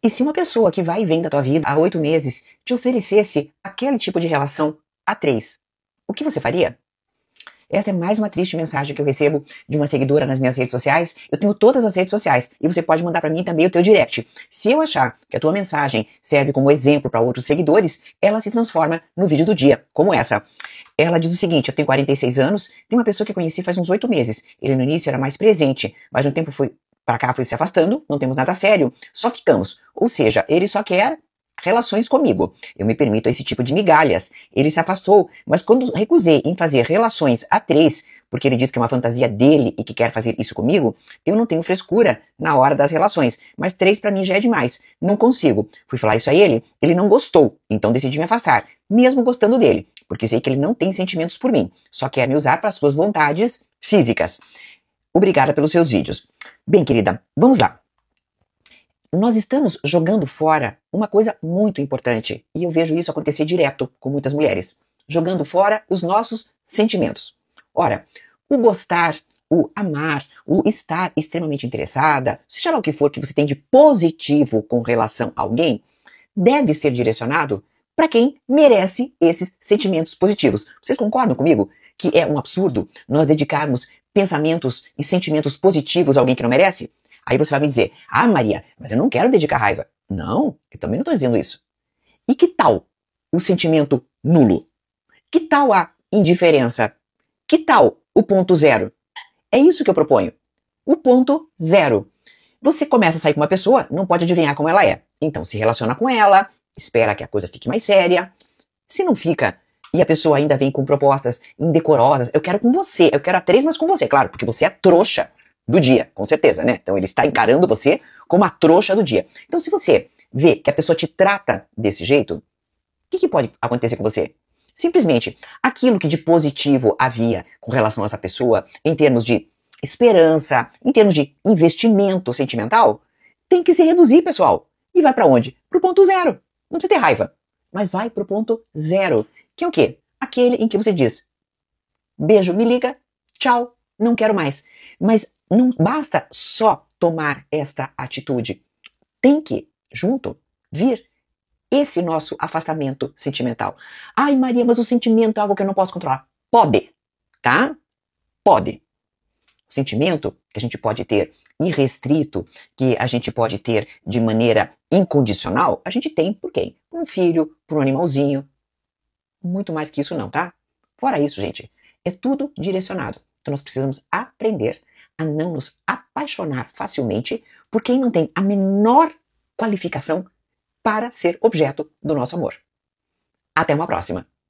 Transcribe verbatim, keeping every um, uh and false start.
E se uma pessoa que vai e vem da tua vida há oito meses te oferecesse aquele tipo de relação a três, o que você faria? Esta é mais uma triste mensagem que eu recebo de uma seguidora nas minhas redes sociais. Eu tenho todas as redes sociais e você pode mandar para mim também o teu direct. Se eu achar que a tua mensagem serve como exemplo para outros seguidores, ela se transforma no vídeo do dia, como essa. Ela diz o seguinte: eu tenho quarenta e seis anos, tem uma pessoa que eu conheci faz uns oito meses. Ele no início era mais presente, mas no tempo foi para cá, foi se afastando, não temos nada sério, só ficamos. Ou seja, ele só quer relações comigo. Eu me permito esse tipo de migalhas. Ele se afastou, mas quando recusei em fazer relações a três, porque ele diz que é uma fantasia dele e que quer fazer isso comigo, eu não tenho frescura na hora das relações. Mas três pra mim já é demais. Não consigo. Fui falar isso a ele, ele não gostou, então decidi me afastar, mesmo gostando dele, porque sei que ele não tem sentimentos por mim, só quer me usar para suas vontades físicas. Obrigada pelos seus vídeos. Bem, querida, vamos lá. Nós estamos jogando fora uma coisa muito importante, e eu vejo isso acontecer direto com muitas mulheres. Jogando fora os nossos sentimentos. Ora, o gostar, o amar, o estar extremamente interessada, seja lá o que for que você tem de positivo com relação a alguém, deve ser direcionado para quem merece esses sentimentos positivos. Vocês concordam comigo que é um absurdo nós dedicarmos pensamentos e sentimentos positivos a alguém que não merece? Aí você vai me dizer: ah, Maria, mas eu não quero dedicar raiva. Não, eu também não estou dizendo isso. E que tal o sentimento nulo? Que tal a indiferença? Que tal o ponto zero? É isso que eu proponho. O ponto zero. Você começa a sair com uma pessoa, não pode adivinhar como ela é. Então se relaciona com ela, espera que a coisa fique mais séria. Se não fica, e a pessoa ainda vem com propostas indecorosas, eu quero com você, eu quero a três, mas com você, claro, porque você é a trouxa do dia, com certeza, né? Então ele está encarando você como a trouxa do dia. Então se você vê que a pessoa te trata desse jeito, o que, que pode acontecer com você? Simplesmente aquilo que de positivo havia com relação a essa pessoa, em termos de esperança, em termos de investimento sentimental, tem que se reduzir, pessoal. E vai para onde? Pro ponto zero. Não precisa ter raiva, mas vai pro ponto zero. Que é o quê? Aquele em que você diz: beijo, me liga, tchau, não quero mais. Mas não basta só tomar esta atitude. Tem que, junto, vir esse nosso afastamento sentimental. Ai, Maria, mas o sentimento é algo que eu não posso controlar. Pode, tá? Pode. O sentimento que a gente pode ter irrestrito, que a gente pode ter de maneira incondicional, a gente tem por quem? Por um filho, por um animalzinho. Muito mais que isso não, tá? Fora isso, gente, é tudo direcionado. Então nós precisamos aprender a não nos apaixonar facilmente por quem não tem a menor qualificação para ser objeto do nosso amor. Até uma próxima!